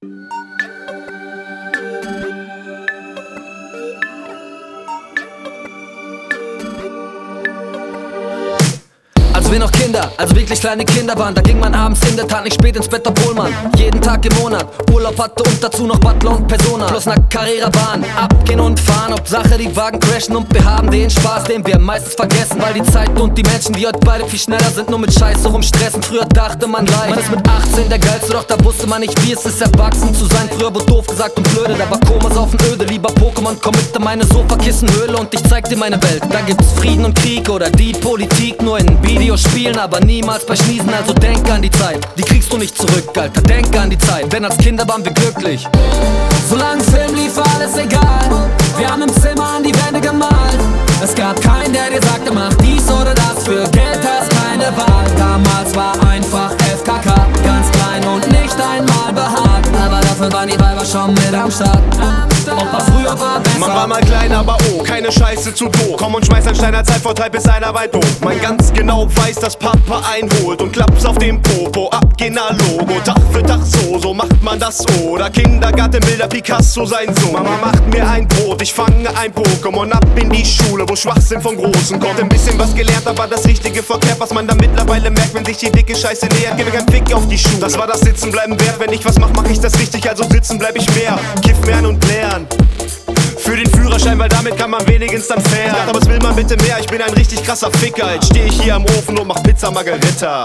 Als wir noch Kinder, also wirklich kleine Kinder waren, da ging man abends in der Tat nicht spät ins Bett, obwohl man jeden Tag im Monat Urlaub hatte und dazu noch Butler und Persona plus eine Carrera-Bahn. Abgehen und fahren, Hauptsache die Wagen crashen und wir haben den Spaß, den wir meistens vergessen, weil die Zeit und die Menschen, die heute beide viel schneller sind, nur mit Scheiße rumstressen. Früher dachte man leicht, man ist mit 18 der Geilste, doch da wusste man nicht, wie es ist, erwachsen zu sein. Früher wurde doof gesagt und blöde, da war Komas auf dem Öde. Lieber Pokémon, komm mit in meine Sofakissenhöhle und ich zeig dir meine Welt. Da gibt's Frieden und Krieg oder die Politik nur in Videospielen, aber niemals bei Schniesen, also denk an die Zeit. Die kriegst du nicht zurück, Alter, denk an die Zeit, denn als Kinder waren wir glücklich. Solange Film lief, war alles egal. Wir haben im Zimmer an die Wände gemalt. Es gab keinen, der dir sagte, mach dies oder das. Für Geld hast keine Wahl. Damals war einfach FKK, ganz klein und nicht einmal behaart. Aber dafür waren die Weiber schon mit am Start. Ob was früher war besser. Man war mal klein, aber oh, keine Scheiße zu doof. Komm und schmeiß ein Steiner Zeitvorteil, bis einer weit doof. Man ganz genau weiß, dass Papa einholt und klappt's auf dem Popo, abgehen na Logo. Tag für Tag so macht man das. Oder Kindergartenbilder, Picasso sein Sohn. Mama macht mir ein Brot, ich fange ein Pokémon, ab in die Schule, wo Schwachsinn von Großen kommt. Ein bisschen was gelernt, aber das Richtige verkehrt, was man dann mittlerweile merkt, wenn sich die dicke Scheiße nähert. Gib mir keinen Fick auf die Schuhe, das war das Sitzenbleiben wert. Wenn ich was mach ich das richtig, also sitzen bleib ich mehr. Kiff mehr und lernen. Für den Führerschein, weil damit kann man wenigstens dann fair. Aber was will man bitte mehr? Ich bin ein richtig krasser Ficker. Jetzt steh ich hier am Ofen und mach Pizza Margherita.